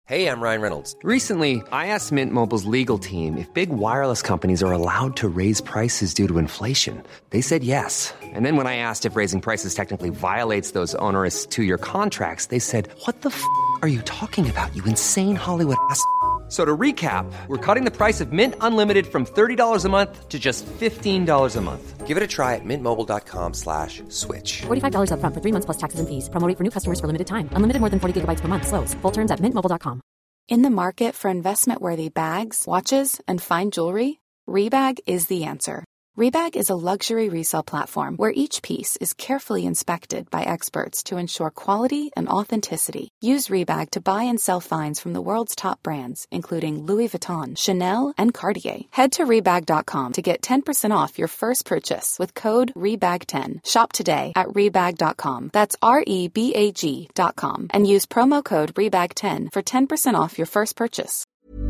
Hey, I'm Ryan Reynolds. Recently, I asked Mint Mobile's legal team if big wireless companies are allowed to raise prices due to inflation. They said yes. And then when I asked if raising prices technically violates those onerous two-year contracts, they said, "What the are you talking about, you insane Hollywood ass?" So to recap, we're cutting the price of Mint Unlimited from $30 a month to just $15 a month. Give it a try at mintmobile.com/switch. $45 up front for 3 months plus taxes and fees. Promo rate for new customers for limited time. Unlimited more than 40 gigabytes per month. Slows full terms at mintmobile.com. In the market for investment-worthy bags, watches, and fine jewelry, Rebag is the answer. Rebag is a luxury resale platform where each piece is carefully inspected by experts to ensure quality and authenticity. Use Rebag to buy and sell finds from the world's top brands, including Louis Vuitton, Chanel, and Cartier. Head to Rebag.com to get 10% off your first purchase with code REBAG10. Shop today at Rebag.com. That's REBAG.com. And use promo code REBAG10 for 10% off your first purchase.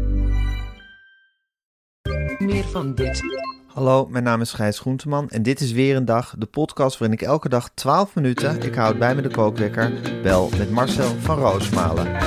Meer van dit. Hallo, mijn naam is Gijs Groenteman en dit is weer een dag, de podcast waarin ik elke dag 12 minuten, ik houd bij me de kookwekker, bel met Marcel van Roosmalen.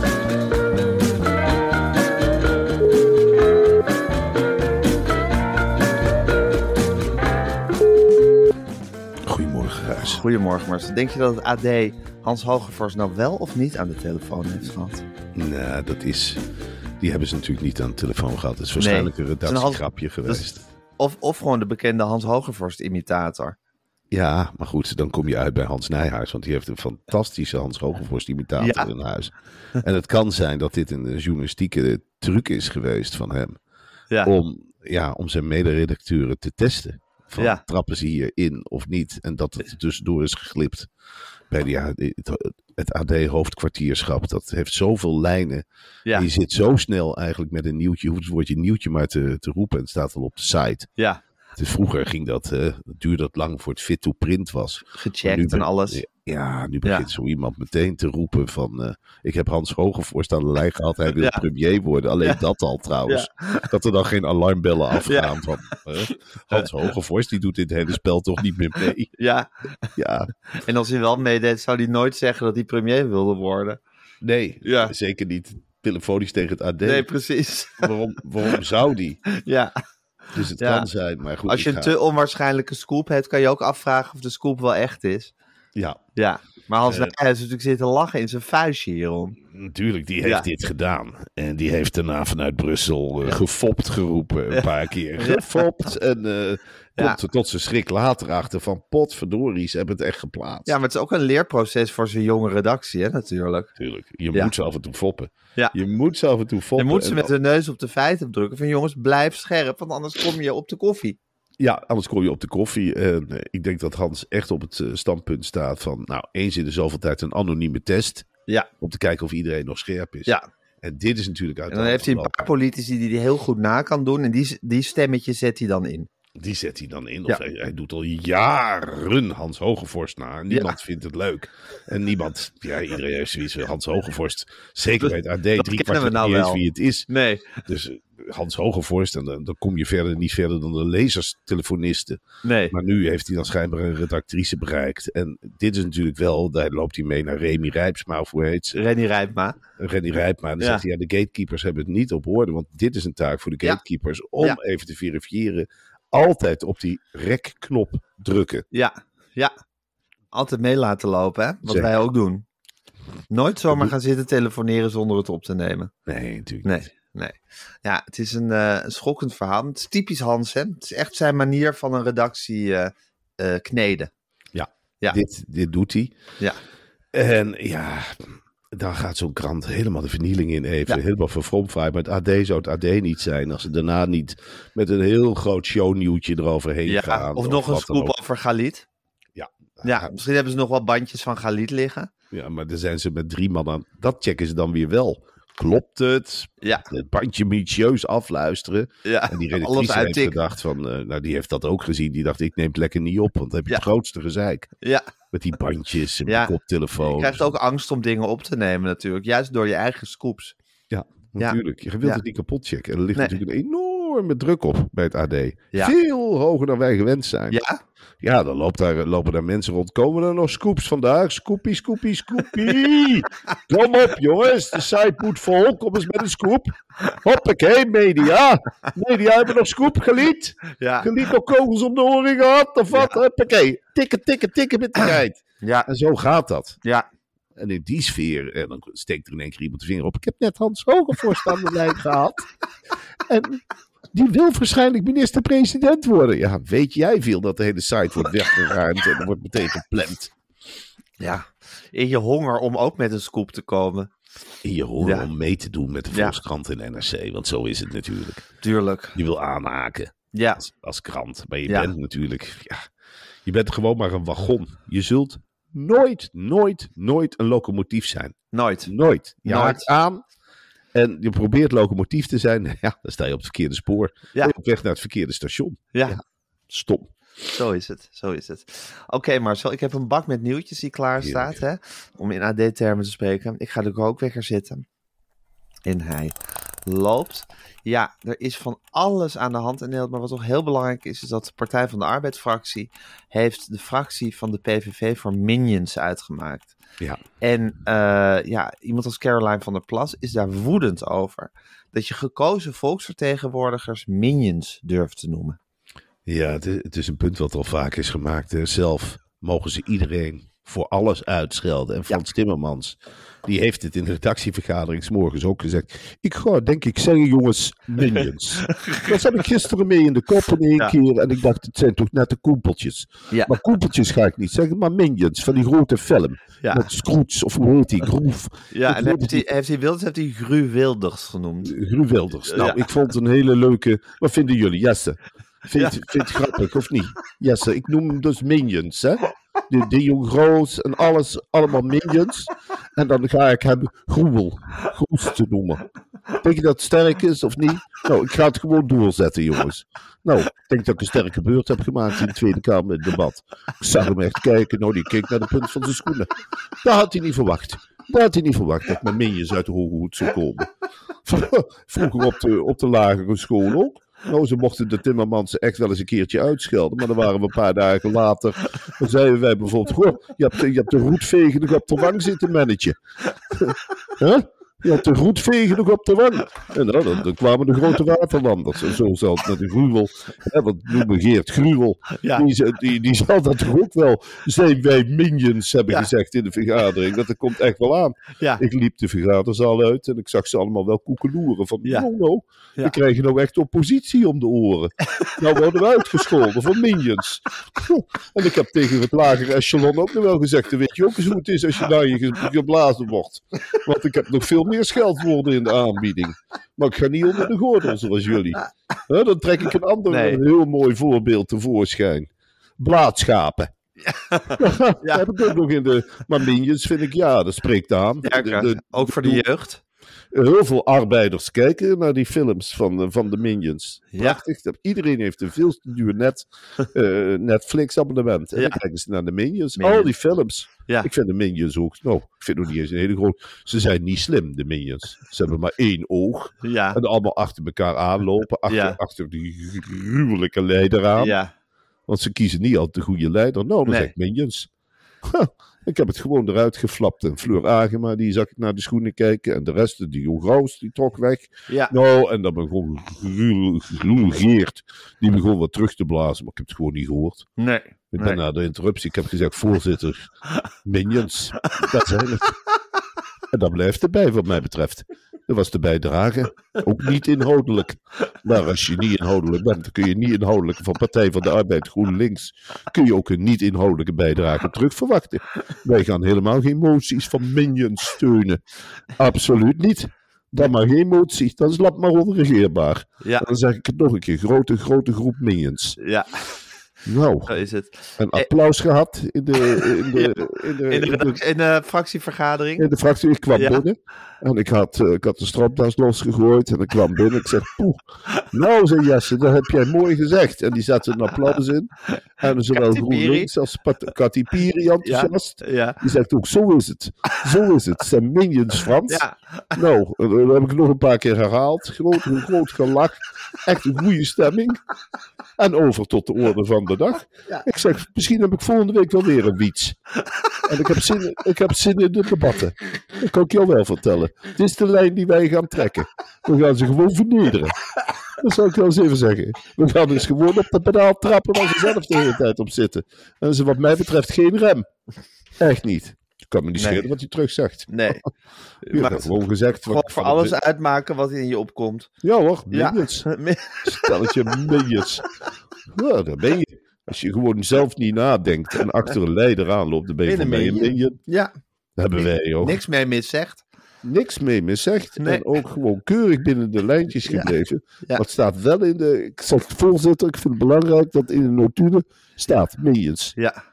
Goedemorgen, Gijs. Goedemorgen Marcel. Denk je dat het AD Hans Hogevorst nou wel of niet aan de telefoon heeft gehad? Nou, die hebben ze natuurlijk niet aan de telefoon gehad. Het is waarschijnlijk een redactiegrapje geweest. Of gewoon de bekende Hans Hogevorst-imitator. Ja, maar goed, dan kom je uit bij Hans Nijhuis. Want die heeft een fantastische Hans Hogevorst-imitator in huis. En het kan zijn dat dit een journalistieke truc is geweest van hem. Ja. Om zijn mederedacteuren te testen. Trappen ze hier in of niet? En dat het tussendoor is geglipt. Bij het AD-hoofdkwartierschap, dat heeft zoveel lijnen. Ja. En je zit zo snel eigenlijk met een nieuwtje. Je hoeft het woordje nieuwtje maar te roepen. En het staat al op de site. Ja. Dus vroeger ging duurde dat lang voor het fit to print was. Gecheckt en alles. Ja, nu begint zo iemand meteen te roepen van... ik heb Hans Hogevorst aan de lijn gehad. Hij wil premier worden. Alleen dat al trouwens. Ja. Dat er dan geen alarmbellen afgaan van... Hans Hogevorst, die doet dit hele spel toch niet meer mee. Ja. En als hij wel meedeed, zou hij nooit zeggen dat hij premier wilde worden. Nee, zeker niet telefonisch tegen het AD. Nee, precies. Waarom zou die? Ja. Dus het kan zijn, maar goed. Als je een te onwaarschijnlijke scoop hebt, kan je ook afvragen of de scoop wel echt is. Ja. Maar Hans Nijhuis heeft natuurlijk zitten lachen in zijn vuistje hierom. Natuurlijk, die heeft dit gedaan. En die heeft daarna vanuit Brussel gefopt geroepen een paar keer. Gefopt. En komt er tot zijn schrik later achter van potverdorie, ze hebben het echt geplaatst. Ja, maar het is ook een leerproces voor zijn jonge redactie, hè, natuurlijk. Tuurlijk, je moet ze af en toe foppen. Ja. Je moet ze af en toe foppen. Je moet ze met de neus op de feiten drukken van jongens, blijf scherp, want anders kom je op de koffie. Ja, anders kom je op de koffie. En ik denk dat Hans echt op het standpunt staat van... eens in de zoveel tijd een anonieme test. Ja. Om te kijken of iedereen nog scherp is. Ja. En dit is natuurlijk uit. En dan heeft hij een paar politici die heel goed na kan doen. En die stemmetje zet hij dan in. Die zet hij dan in. Of hij doet al jaren Hans Hogevorst na. En niemand vindt het leuk. En niemand... Ja, iedereen heeft zoiets van Hans Hogevorst. Zeker bij het AD. 3/4 niet eens wie het is. Nee. Dus... Hans Hogevorst, en dan kom je niet verder dan de lezerstelefonisten. Nee. Maar nu heeft hij dan schijnbaar een redactrice bereikt. En dit is natuurlijk wel, daar loopt hij mee naar Remy Rijpsma, of hoe heet ze? Renny Rijpma. En dan zegt hij, de gatekeepers hebben het niet op orde, want dit is een taak voor de gatekeepers om even te verifiëren. Altijd op die rekknop drukken. Ja. Altijd mee laten lopen, hè? Wat wij ook doen. Nooit zomaar gaan zitten telefoneren zonder het op te nemen. Nee, natuurlijk niet. Nee. Ja, het is een schokkend verhaal. Het is typisch Hans, hè? Het is echt zijn manier van een redactie kneden. Ja. Dit doet hij. Ja. En dan gaat zo'n krant helemaal de vernieling in even. Ja. Helemaal verfromfraai. Maar het AD zou het AD niet zijn als ze daarna niet met een heel groot shownieuwtje eroverheen gaan. Of nog een scoop over Galit. Ja, misschien hebben ze nog wel bandjes van Galit liggen. Ja, maar dan zijn ze met 3 man aan. Dat checken ze dan weer wel. Klopt het? Ja. Het bandje minutieus afluisteren. Ja. En die redactrice heeft gedacht van... die heeft dat ook gezien. Die dacht, ik neem het lekker niet op. Want dan heb je het grootste gezeik. Ja. Met die bandjes en die koptelefoon. Je krijgt ook angst om dingen op te nemen natuurlijk. Juist door je eigen scoops. Ja, natuurlijk. Je wilt het niet kapot checken. En er ligt natuurlijk een enorme druk op bij het AD. Ja. Veel hoger dan wij gewend zijn. Ja? Ja, dan lopen daar mensen rond. Komen er nog scoops vandaag? Scoopie, scoopie, scoopie. Kom op, jongens. De site moet vol. Kom eens met een scoop. Hoppakee, media. Media, hebben nog scoop geliet? Ja. Geliet nog kogels om de oren gehad? Of wat? Hoppakee. Tikken met de tijd. Ja. En zo gaat dat. Ja. En in die sfeer, dan steekt er in één keer iemand de vinger op. Ik heb net Hans Hogevorst aan de lijn gehad. En die wil waarschijnlijk minister-president worden. Ja, weet jij veel dat de hele site wordt weggeruimd en er wordt meteen gepland. Ja. In je honger om ook met een scoop te komen. In je honger om mee te doen met de Volkskrant en NRC. Want zo is het natuurlijk. Tuurlijk. Je wil aanhaken als krant. Maar je bent natuurlijk... Ja, je bent gewoon maar een wagon. Je zult nooit een locomotief zijn. Nooit. Je haakt aan en je probeert locomotief te zijn. Ja, dan sta je op het verkeerde spoor. Ja. Op weg naar het verkeerde station. Ja. Stom. Zo is het. Oké, Marcel, ik heb een bak met nieuwtjes die klaar staat. Hè, om in AD-termen te spreken. Ik ga de kookwekker zitten. En hij loopt. Ja, er is van alles aan de hand in Nederland. Maar wat toch heel belangrijk is dat de Partij van de Arbeidsfractie heeft de fractie van de PVV voor Minions uitgemaakt. Ja. En iemand als Caroline van der Plas is daar woedend over. Dat je gekozen volksvertegenwoordigers Minions durft te noemen. Ja, het is een punt wat al vaak is gemaakt. Zelf mogen ze iedereen voor alles uitschelden. En Frans Timmermans, die heeft het in de redactievergadering 's morgens ook gezegd. Ik ga denk ik zeggen, jongens, Minions. Dat heb ik gisteren mee in de kop in één keer. En ik dacht, het zijn toch net de koempeltjes. Ja. Maar koempeltjes ga ik niet zeggen, maar Minions van die grote film. Ja. Met Scrooge, of hoe heet die, Groef. Ja, en heeft hij Gru Wilders genoemd. Gru Wilders. Nou, ik vond het een hele leuke... Wat vinden jullie, Jesse? Vind je het grappig, of niet? Jesse, ik noem hem dus Minions, hè? De Jong Groos en alles, allemaal Minions. En dan ga ik hem Groes te noemen. Denk je dat het sterk is of niet? Nou, ik ga het gewoon doorzetten, jongens. Nou, ik denk dat ik een sterke beurt heb gemaakt in de Tweede Kamer in het debat. Ik zag hem echt kijken, nou, die keek naar de punt van zijn schoenen. Dat had hij niet verwacht. Dat ik met Minions uit de Hoge Hoed zou komen. Vroeger op de lagere school ook. Nou, ze mochten de Timmermans echt wel eens een keertje uitschelden. Maar dan waren we een paar dagen later. Dan zeiden wij bijvoorbeeld... Goh, je hebt de roetvegen nog op de wang zitten mannetje. Huh? Je hebt de roetvegen nog op de wang. En dan kwamen de grote waterlanders. En zo zelfs met een gruwel. Wat noemen Geert Gruwel. Ja. Die zal dat toch ook wel... Zijn wij Minions, hebben gezegd in de vergadering. Dat komt echt wel aan. Ja. Ik liep de vergaderzaal uit. En ik zag ze allemaal wel koekeloeren. Van, we krijgen nou echt oppositie om de oren. Nou worden we uitgescholden voor Minions. En ik heb tegen het lagere echelon ook nog wel gezegd. Dan weet je ook eens hoe het is als je naar je geblazen wordt. Want ik heb nog veel meer scheldwoorden in de aanbieding. Maar ik ga niet onder de gordel zoals jullie. Dan trek ik een heel mooi voorbeeld tevoorschijn. Blaadschapen. Ja. Heb ik ook nog in de... Maar Minions vind ik, dat spreekt aan. Ja, ook voor de jeugd. Heel veel arbeiders kijken naar die films van de Minions. Prachtig. Ja. Iedereen heeft een veel te duur Netflix-abonnement. En dan kijken ze naar de Minions. Al die films. Ja. Ik vind de Minions ook... Nou, ik vind nog niet eens een hele grote... Ze zijn niet slim, de Minions. Ze hebben maar één oog. Ja. En allemaal achter elkaar aanlopen. Achter die gruwelijke leider aan. Ja. Want ze kiezen niet altijd de goede leider. Nou, dan zeg ik Minions. Ik heb het gewoon eruit geflapt. En Fleur Agema, die zag ik naar de schoenen kijken. En de rest, die Jong Graus, die trok weg. Ja. Nou, en dan begon Geert. Die begon wat terug te blazen. Maar ik heb het gewoon niet gehoord. Nee. Ik ben na de interruptie. Ik heb gezegd, voorzitter, Minions. Dat zijn het. En dat blijft erbij, wat mij betreft. Dat was de bijdrage. Ook niet inhoudelijk. Maar als je niet inhoudelijk bent, dan kun je niet inhoudelijk van Partij van de Arbeid GroenLinks. Kun je ook een niet inhoudelijke bijdrage terug verwachten. Wij gaan helemaal geen moties van Minions steunen. Absoluut niet. Dan maar geen motie. Dat is lap maar onregeerbaar. Ja. Dan zeg ik het nog een keer. Grote groep Minions. Ja. Nou, Zo is het. een applaus gehad in de In de fractievergadering. in de fractie. Ik kwam binnen en ik had de stropdas losgegooid en ik kwam binnen. Ik zeg, poeh, nou, zei Jesse, dat heb jij mooi gezegd. En die zette een applaus in. En zowel GroenLinks als Kati Piri enthousiast. Ja. Die zegt ook, zo is het. Zo is het. Zijn minions, Frans. Ja. Nou, dat heb ik nog een paar keer herhaald. Groot gelach. Echt een goede stemming. En over tot de orde van de dag. Ja. Ik zeg, misschien heb ik volgende week wel weer een wiets. En ik heb zin in de debatten. Dat kan ik jou wel vertellen. Het is de lijn die wij gaan trekken. We gaan ze gewoon vernederen. Dat zou ik wel eens even zeggen. We gaan dus gewoon op de pedaal trappen waar ze zelf de hele tijd op zitten. En dat is wat mij betreft geen rem. Echt niet. Ik kan me niet schelen wat hij terug zegt. Nee. Je hebt gewoon gezegd. Voor alles uitmaken wat in je opkomt. Ja hoor, minions. Stelletje minions. Ja, daar ben je. Als je gewoon zelf niet nadenkt en achter een leider aanloopt, dan ben je voor mij een minion. Ja. Dat hebben wij ook. Niks mee miszegt. Niks mee miszegd. Nee. En ook gewoon keurig binnen de lijntjes gebleven. Ja. Maar het staat wel in de... Ik zeg voorzitter, ik vind het belangrijk dat in de notulen staat minions. Ja.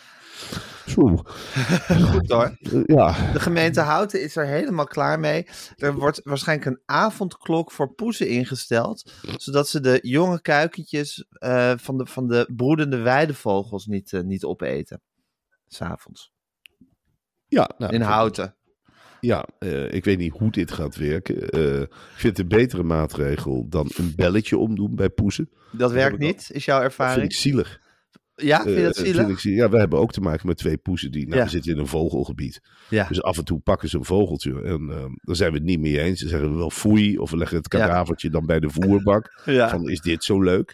Zo. Goed hoor. Ja. De gemeente Houten is er helemaal klaar mee. Er wordt waarschijnlijk een avondklok voor poezen ingesteld. Zodat ze de jonge kuikentjes van de broedende weidevogels niet opeten. 's Avonds. Ja, nou, In Houten. Ja, ik weet niet hoe dit gaat werken. Ik vind het een betere maatregel dan een belletje omdoen bij poezen. Dat werkt niet, is jouw Dat ervaring? vind ik zielig. Ja, vind je dat zielig? Ja, we hebben ook te maken met 2 poezen die... Nou, Ja. we zitten in een vogelgebied. Ja. Dus af en toe pakken ze een vogeltje. En dan zijn we het niet mee eens. Dan zeggen we wel foei. Of we leggen het kadavertje dan bij de voerbak. Ja. Van, is dit zo leuk?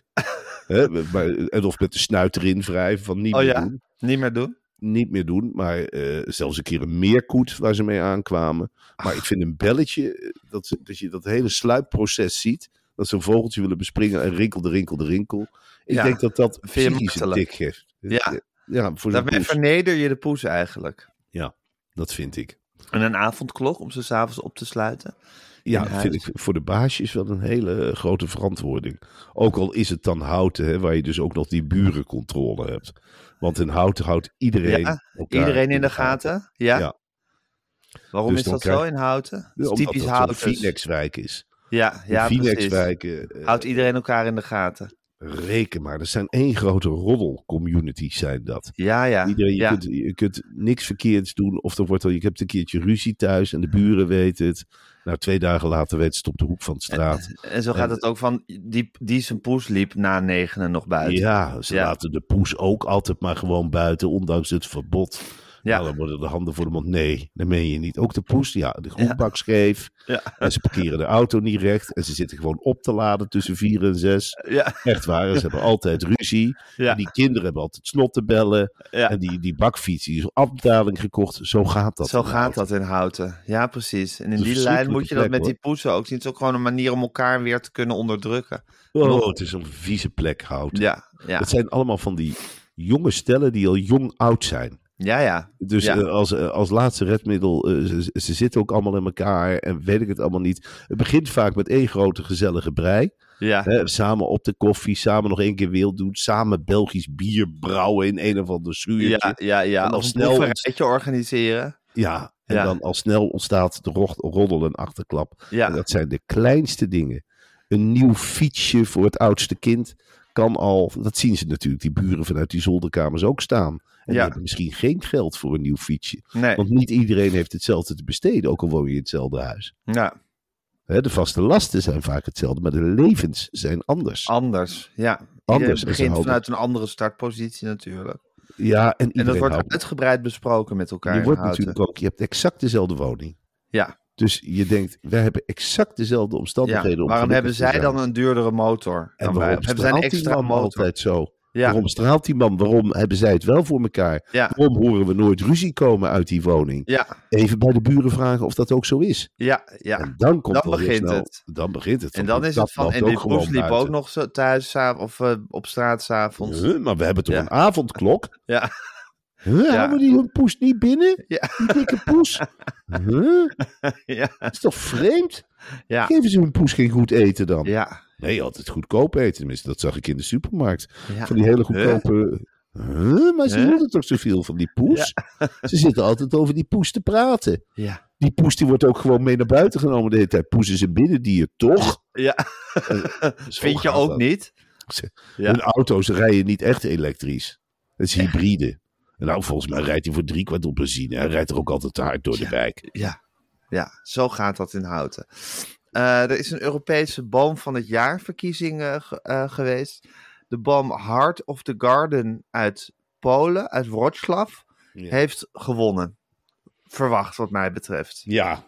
En of met de snuit erin wrijven. Van niet meer doen. Niet meer doen? Niet meer doen. Maar zelfs een keer een meerkoet waar ze mee aankwamen. Maar ik vind een belletje... Dat je dat hele sluipproces ziet. Dat ze een vogeltje willen bespringen. En rinkel. Ik denk dat dat psychisch een tik geeft. Ja. Voor zo'n Daarmee poes. verneder je de poes eigenlijk. Ja, dat vind ik. En een avondklok om ze 's avonds op te sluiten. Ja, in huis. vind ik voor de baasjes wel een hele grote verantwoording. Ook al is het dan Houten, hè, waar je dus ook nog die burencontrole hebt. Want in Houten houdt iedereen elkaar iedereen in de gaten. Ja. Ja. Waarom Dus is dan dat krijg- zo in Houten? Dat is Omdat typisch dat Houten. zo'n Phoenixwijk is. Ja, In precies. Phoenixwijken, Houdt iedereen elkaar in de gaten. reken maar. Dat zijn één grote roddelcommunities zijn dat. Ja. Iedereen, ja. je kunt niks verkeerds doen. Of er wordt je hebt een keertje ruzie thuis en de buren weten het. Nou, 2 dagen later weet het op de hoek van de straat. En zo gaat het ook van die zijn poes liep na 9 nog buiten. Ja, ze laten de poes ook altijd maar gewoon buiten, ondanks het verbod. Ja. Nou, dan worden de handen voor de mond. Nee, dat meen je niet. Ook de poes, de groenbak scheef. Ja. En ze parkeren de auto niet recht. En ze zitten gewoon op te laden tussen 4 en 6. Ja. Echt waar, ze hebben altijd ruzie. Ja. En die kinderen hebben altijd snottenbellen. Ja. En die bakfiets, die is op afbetaling gekocht. Zo gaat dat. Zo gaat dat in Houten. Ja, precies. En in Dat is die een lijn moet je dat plek, met hoor. die poesen ook zien. Het is ook gewoon een manier om elkaar weer te kunnen onderdrukken. Oh, het is een vieze plek, Houten. Ja. Het zijn allemaal van die jonge stellen die al jong-oud zijn. Ja. Dus Ja. als laatste redmiddel, ze zitten ook allemaal in elkaar en weet ik het allemaal niet. Het begint vaak met 1 grote gezellige brei. Ja. Hè, samen op de koffie, samen nog 1 keer wild doen, samen Belgisch bier brouwen in een of ander schuurtje. Ja. En al Of een snel proeverijtje organiseren. Ja, en Ja. dan al snel ontstaat de roddel en achterklap. Ja. En dat zijn de kleinste dingen. Een nieuw fietsje voor het oudste kind kan al, dat zien ze natuurlijk, die buren vanuit die zolderkamers ook staan. En die hebben misschien geen geld voor een nieuw fietsje. Nee. Want niet iedereen heeft hetzelfde te besteden, ook al woon je in hetzelfde huis. Ja. De vaste lasten zijn vaak hetzelfde, maar de levens zijn anders. Anders, ja. Anders. Iedereen begint vanuit een andere startpositie natuurlijk. Ja, en En dat wordt houdt- uitgebreid besproken met elkaar. je in wordt Houten. natuurlijk ook, je hebt exact dezelfde woning. Ja. Dus je denkt, wij hebben exact dezelfde omstandigheden. om Waarom hebben gelukkig te zij zijn. dan een duurdere motor En dan wij? waarom Of hebben zij een straalt die extra man motor? altijd zo? Ja. Waarom straalt die man? Waarom hebben zij het wel voor elkaar? Ja. Waarom horen we nooit ruzie komen uit die woning? Ja. Even bij de buren vragen of dat ook zo is. Ja. En dan komt Dan wel weer begint snel- het. Dan begint het. En Want dan is dat het van, loopt en ook die gewoon poes liep ook buiten. nog zo thuis of op straat 's avonds. Maar we hebben toch Ja. een avondklok? Ja. Houden die hun poes niet binnen? Ja. Die dikke poes? Ja. Dat is toch vreemd? Ja. Geven ze hun poes geen goed eten dan? Ja. Nee, altijd goedkoop eten. Tenminste, dat zag ik in de supermarkt. Ja. Van die hele goedkope... Maar ze wilden toch zoveel van die poes? Ja. Ze zitten altijd over die poes te praten. Ja. Die poes die wordt ook gewoon mee naar buiten genomen de hele tijd. Poes is een binnendier, toch? Ja. Vind je ook niet? Hun auto's rijden niet echt elektrisch. Het is hybride. En nou, volgens mij rijdt hij voor 3/4 op benzine. Hij rijdt er ook altijd te hard door de wijk. Ja, zo gaat dat in Houten. Er is een Europese boom van het jaar verkiezing geweest. De boom Heart of the Garden uit Polen, uit Wrocław, heeft gewonnen. Verwacht wat mij betreft. Ja,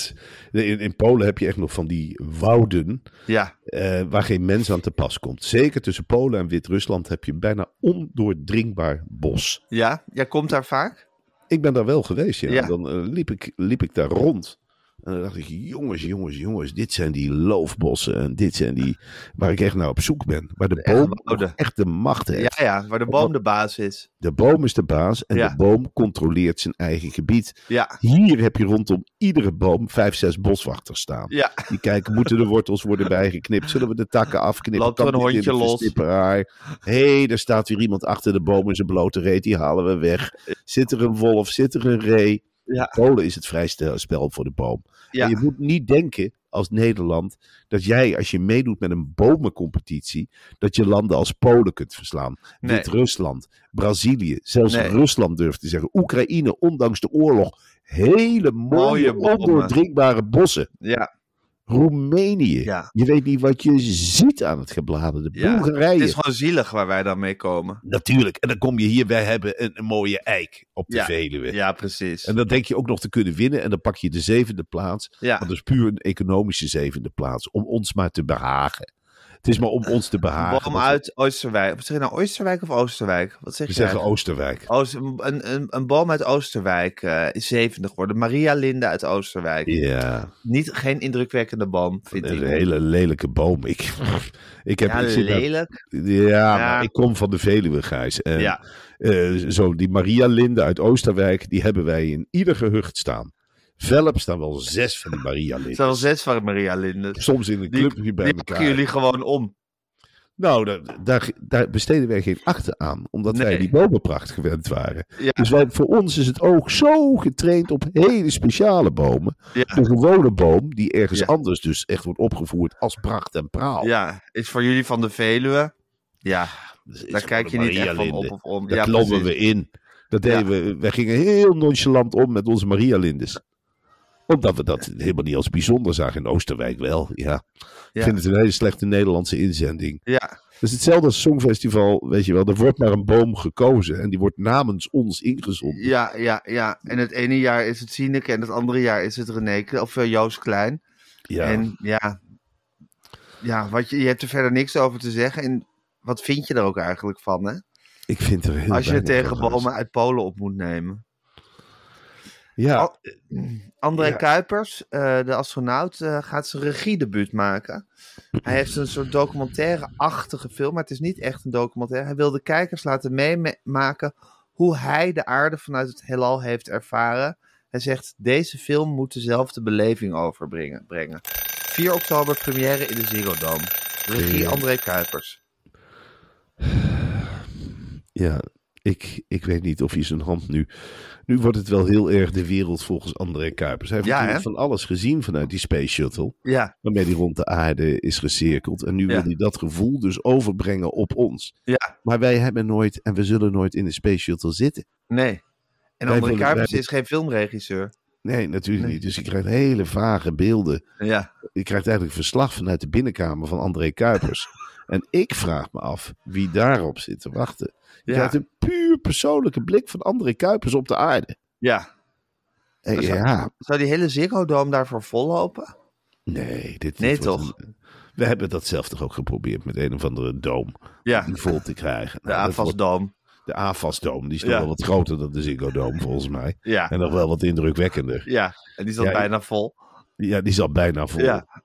in Polen heb je echt nog van die wouden waar geen mens aan te pas komt. Zeker tussen Polen en Wit-Rusland heb je bijna ondoordringbaar bos. Ja, jij komt daar vaak? Ik ben daar wel geweest, ja. Dan liep ik daar rond. En dan dacht ik, jongens, dit zijn die loofbossen. En dit zijn die waar ik echt naar op zoek ben. Waar de boom echt de macht heeft. Ja, waar de boom de baas is. De boom is de baas en de boom controleert zijn eigen gebied. Ja. Hier heb je rondom iedere boom 5-6 boswachters staan. Ja. Die kijken, moeten de wortels worden bijgeknipt? Zullen we de takken afknippen? Loopt er een hondje los? Hé, daar staat weer iemand achter de boom in zijn blote reet. Die halen we weg. Zit er een wolf? Zit er een ree? Ja. Polen is het vrij spel voor de boom. Ja. En je moet niet denken als Nederland dat jij, als je meedoet met een bomencompetitie, dat je landen als Polen kunt verslaan. Nee. Wit-Rusland, Brazilië, zelfs Rusland durft te zeggen. Oekraïne, ondanks de oorlog, hele mooie ondoordringbare bossen. Ja. Roemenië. Ja. Je weet niet wat je ziet aan het gebladerde. Bulgarije. Het is gewoon zielig waar wij dan mee komen. Natuurlijk. En dan kom je hier, wij hebben een mooie eik op de Veluwe. Ja, precies. En dan denk je ook nog te kunnen winnen. En dan pak je de 7e plaats. Ja. Want dat is puur een economische 7e plaats. Om ons maar te behagen. Het is maar om ons te behagen. Boom uit Oosterwijk. Wat zeg je nou, Oosterwijk of Oosterwijk? Wat zeg je? We zeggen Oosterwijk. Een boom uit Oosterwijk is 7e geworden. Maria Linde uit Oosterwijk. Ja. Geen indrukwekkende boom, vind ik. Een hele lelijke boom. Ik heb lelijk? Maar ik kom van de Veluwe, Gijs. En zo die Maria Linde uit Oosterwijk, die hebben wij in ieder gehucht staan. Velp staan wel 6 van die Maria Linden. Er staan wel 6 van Maria Linden. Soms in een clubje bij elkaar. Die pakken jullie gewoon om. Nou, daar besteden wij geen acht aan. Omdat wij die bomenpracht gewend waren. Ja. Dus voor ons is het oog zo getraind op hele speciale bomen. Ja. De gewone boom, die ergens anders dus echt wordt opgevoerd als pracht en praal. Ja, is voor jullie van de Veluwe. Ja, daar kijk je niet echt van op of om. Daar klommen we in. Dat deden we. Wij gingen heel nonchalant om met onze Maria Lindes. Omdat we dat helemaal niet als bijzonder zagen. In Oosterwijk wel, ja. Ik vind het een hele slechte Nederlandse inzending. Ja. Het is hetzelfde als Songfestival, weet je wel. Er wordt maar een boom gekozen en die wordt namens ons ingezonden. Ja. En het ene jaar is het Sineke en het andere jaar is het René, of Joost Klein. Ja. En je hebt er verder niks over te zeggen. En wat vind je er ook eigenlijk van, hè? Ik vind er heel als je het tegen bomen uit Polen op moet nemen. Ja. André Kuipers, de astronaut, gaat zijn regiedebuut maken. Hij heeft een soort documentaire-achtige film, maar het is niet echt een documentaire. Hij wil de kijkers laten meemaken hoe hij de aarde vanuit het heelal heeft ervaren. Hij zegt, deze film moet dezelfde beleving overbrengen. 4 oktober première in de Ziggo Dome. Regie André Kuipers. Ja, ik weet niet of hij zijn hand nu... Nu wordt het wel heel erg de wereld volgens André Kuipers. Hij heeft natuurlijk van alles gezien vanuit die Space Shuttle. Ja. Waarmee hij rond de aarde is gecirkeld. En nu wil hij dat gevoel dus overbrengen op ons. Ja. Maar wij hebben nooit en we zullen nooit in de Space Shuttle zitten. Nee. En André Kuipers is geen filmregisseur. Nee, natuurlijk niet. Dus je krijgt hele vage beelden. Ja. Je krijgt eigenlijk verslag vanuit de binnenkamer van André Kuipers. En ik vraag me af wie daarop zit te wachten. Je krijgt een puur persoonlijke blik van André Kuipers op de aarde. Ja. Zou die hele Ziggo Dome daarvoor vollopen? Nee, toch? We hebben dat zelf toch ook geprobeerd met een of andere doom. Ja. Die vol te krijgen. De AFAS-doom. De AFAS-doom, die is nog wel wat groter dan de Ziggo Dome volgens mij. Ja. En nog wel wat indrukwekkender. Ja, en die is al bijna vol. Ja, die is al bijna vol. Ja.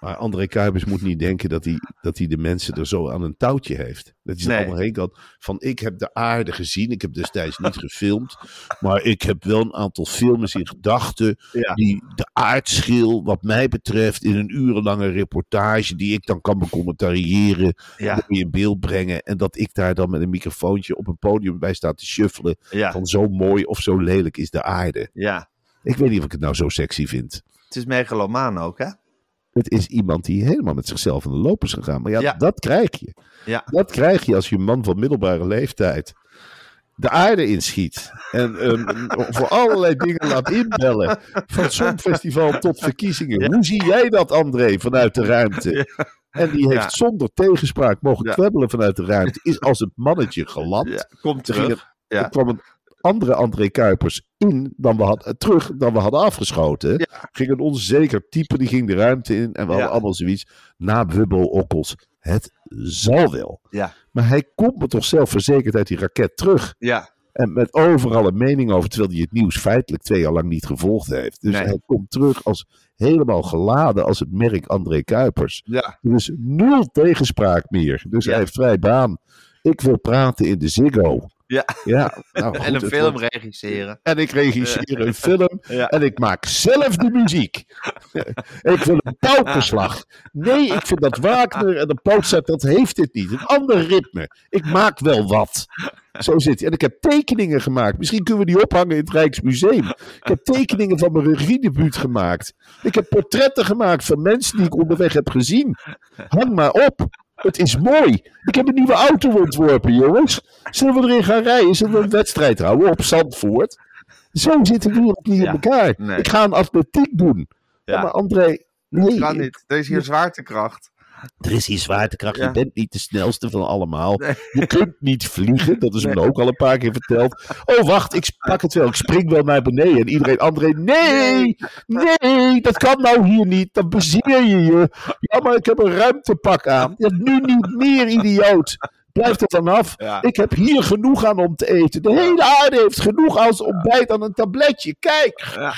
Maar André Kuipers moet niet denken dat hij de mensen er zo aan een touwtje heeft. Dat hij er allemaal heen kan. Van ik heb de aarde gezien. Ik heb destijds niet gefilmd. Maar ik heb wel een aantal films in gedachten. Ja. Die de aardschil wat mij betreft in een urenlange reportage. Die ik dan kan becommentariëren. In beeld brengen. En dat ik daar dan met een microfoontje op een podium bij sta te shuffelen. Ja. Van zo mooi of zo lelijk is de aarde. Ja. Ik weet niet of ik het nou zo sexy vind. Het is megalomaan ook, hè? Het is iemand die helemaal met zichzelf aan de loop is gegaan. Maar dat krijg je. Ja. Dat krijg je als je een man van middelbare leeftijd de aarde inschiet. En voor allerlei dingen laat inbellen. Van Songfestival tot verkiezingen. Ja. Hoe zie jij dat, André, vanuit de ruimte? Ja. En die heeft zonder tegenspraak mogen kwebbelen vanuit de ruimte. Is als het mannetje geland. Ja. Komt terug. Er kwam een andere André Kuipers dan we hadden afgeschoten. Ja. Ging een onzeker type, die ging de ruimte in. En we hadden allemaal zoiets. Na Wubbel-Okkels. Het zal wel. Ja. Maar hij komt me toch zelfverzekerd uit die raket terug. Ja. En met overal een mening over. Terwijl hij het nieuws feitelijk 2 jaar lang niet gevolgd heeft. Dus hij komt terug als helemaal geladen als het merk André Kuipers. Ja. Dus 0 tegenspraak meer. Dus hij heeft vrij baan. Ik wil praten in de Ziggo. Ja, nou goed, en een film regisseren. En ik regisseer een film. Ja. En ik maak zelf de muziek. Ik wil een paukenslag. Nee, ik vind dat Wagner en de Mozart, dat heeft het niet. Een ander ritme. Ik maak wel wat. Zo zit hij. En ik heb tekeningen gemaakt. Misschien kunnen we die ophangen in het Rijksmuseum. Ik heb tekeningen van mijn regiedebuut gemaakt. Ik heb portretten gemaakt van mensen die ik onderweg heb gezien. Hang maar op. Het is mooi. Ik heb een nieuwe auto ontworpen, jongens. Zullen we erin gaan rijden? Zullen we een wedstrijd houden op Zandvoort? Zo zit de wereld niet in elkaar. Nee. Ik ga een atletiek doen. Ja. Maar André, nee. Dat kan niet. Er is hier zwaartekracht. Er is hier zwaartekracht. Je bent niet de snelste van allemaal. Nee. Je kunt niet vliegen. Dat is me ook al een paar keer verteld. Oh, wacht. Ik pak het wel. Ik spring wel naar beneden. En iedereen, André, nee, dat kan nou hier niet. Dan bezeer je je. Ja, maar ik heb een ruimtepak aan. Ja, nu niet meer, idioot. Blijf er vanaf. Ja. Ik heb hier genoeg aan om te eten. De hele aarde heeft genoeg als ontbijt aan een tabletje. Kijk. Ja.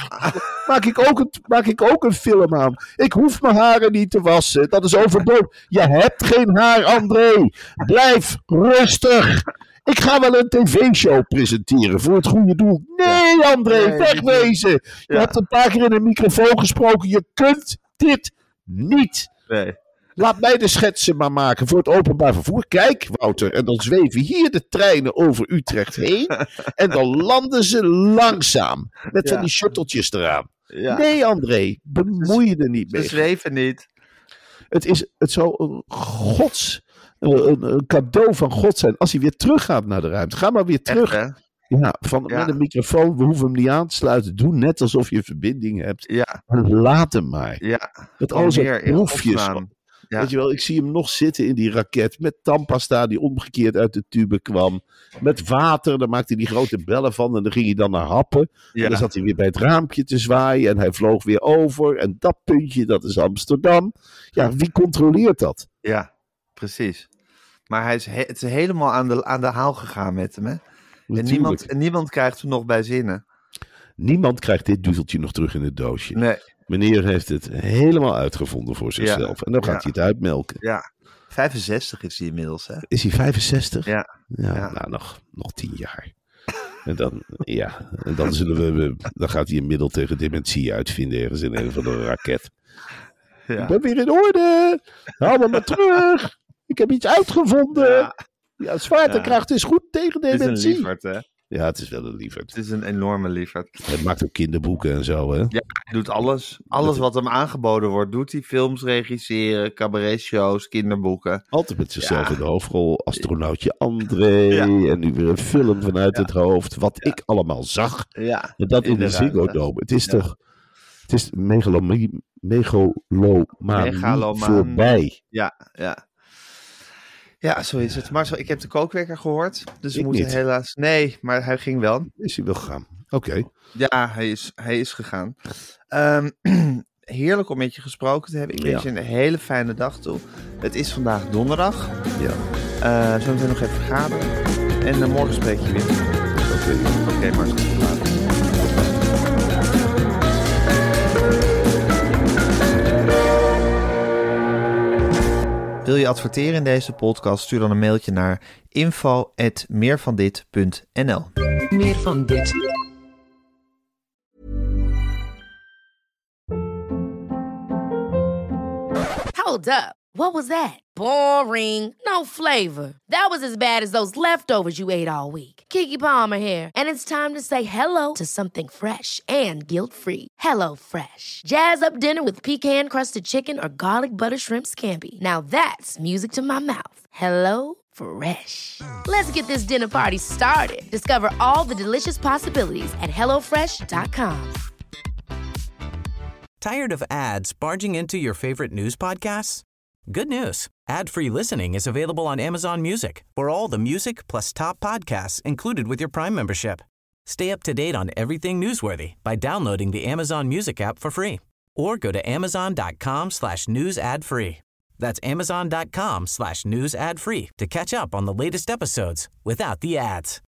Maak ik ook een film aan. Ik hoef mijn haren niet te wassen. Dat is overbodig. Je hebt geen haar, André. Blijf rustig. Ik ga wel een tv-show presenteren voor het goede doel. Nee, André, wegwezen. Je hebt een paar keer in een microfoon gesproken. Je kunt dit niet. Nee. Laat mij de schetsen maar maken voor het openbaar vervoer. Kijk, Wouter, en dan zweven hier de treinen over Utrecht heen. En dan landen ze langzaam. Met van die shutteltjes eraan. Ja. Nee, André, bemoei je er niet mee. Ze zweven niet. Het zou een cadeau van God zijn als hij weer teruggaat naar de ruimte. Ga maar weer terug. Echt, met een microfoon, we hoeven hem niet aan te sluiten. Doe net alsof je een verbinding hebt. Ja. Laat hem maar. Ja. Met al zijn proefjes. Ja. Weet je wel, ik zie hem nog zitten in die raket. Met tandpasta die omgekeerd uit de tube kwam. Met water, daar maakte hij die grote bellen van. En dan ging hij dan naar happen. Ja. En dan zat hij weer bij het raampje te zwaaien. En hij vloog weer over. En dat puntje, dat is Amsterdam. Ja, wie controleert dat? Ja, precies. Maar het is helemaal aan de haal gegaan met hem, hè? En niemand krijgt hem nog bij zinnen. Niemand krijgt dit duveltje nog terug in het doosje. Nee. Meneer heeft het helemaal uitgevonden voor zichzelf. En dan gaat hij het uitmelken. Ja, 65 is hij inmiddels, hè? Is hij 65? Ja. Nou, nog 10 jaar. En dan, dan gaat hij een middel tegen dementie uitvinden ergens in een van de raket. Ja. Ik ben weer in orde. Haal me maar terug. Ik heb iets uitgevonden. Ja, zwaartekracht is goed tegen dementie. Het is een lieverd, hè? Ja, het is wel een lieverd. Het is een enorme lieverd. Het maakt ook kinderboeken en zo, hè? Ja, hij doet alles. Alles wat hem aangeboden wordt, doet hij. Films regisseren, cabaretshows, kinderboeken. Altijd met zichzelf in de hoofdrol. Astronautje André. Ja. En nu weer een film vanuit het hoofd. Wat ik allemaal zag. Ja. En dat in de Ziggo Dome. Het is toch... Het is megalomanie voorbij. Ja. Ja, zo is het. Marcel, ik heb de kookwekker gehoord. Dus we moeten helaas... Nee, maar hij ging wel. Is hij wel gegaan? Oké. Ja, hij is gegaan. Heerlijk om met je gesproken te hebben. Ik wens je een hele fijne dag toe. Het is vandaag donderdag. Ja. Zullen we nog even vergaderen? En morgen spreek je weer. Oké, Marcel. Later. Wil je adverteren in deze podcast? Stuur dan een mailtje naar info@meervandit.nl. Meer van dit. Hold up. What was that? Boring. No flavor. That was as bad as those leftovers you ate all week. Keke Palmer here, and it's time to say hello to something fresh and guilt-free. Hello Fresh. Jazz up dinner with pecan-crusted chicken or garlic butter shrimp scampi. Now that's music to my mouth. Hello Fresh. Let's get this dinner party started. Discover all the delicious possibilities at hellofresh.com. Tired of ads barging into your favorite news podcasts? Good news. Ad-free listening is available on Amazon Music for all the music plus top podcasts included with your Prime membership. Stay up to date on everything newsworthy by downloading the Amazon Music app for free or go to amazon.com/news ad free. That's amazon.com/news ad free to catch up on the latest episodes without the ads.